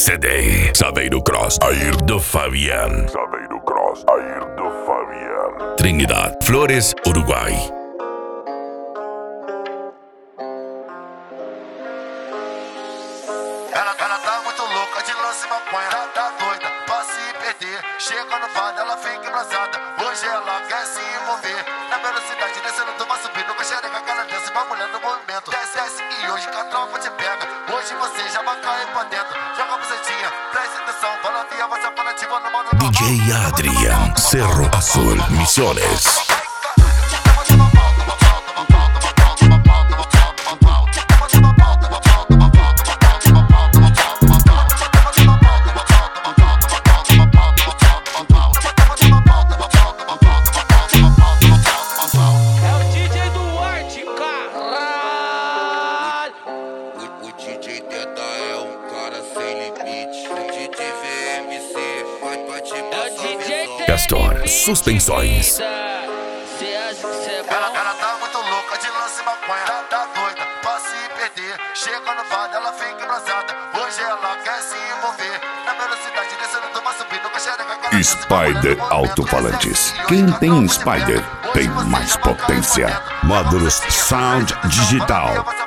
CD. Saveiro Cross, Ayrton Fabian. Saveiro Cross, Ayrton Fabian. Trinidad, Flores, Uruguai. Ela tá muito louca de lance maconha, tá doida pra se perder. Chega no bar, ela fica embrasada. Hoje ela quer se envolver. Na velocidade, descendo, tu vai subindo com a xereca canadense, vai mulher no movimento. Desce e hoje que a tropa te pega. Hoje você já vai cair pra dentro. Joga a bucetinha, presta atenção. Fala via, você fala ativa no mano. DJ Adrian, Cerro Azul, Misiones. Castor, Suspensões. Ela tá muito louca de lance maconha, tá doida pra se perder. Chega no bar, ela fica embrasada. Hoje ela quer se envolver. Na velocidade, descendo, tu vai subindo com a xereca canadense. Spider Alto-Falantes. Quem tem Spider tem mais potência. Módulos Sound Digital.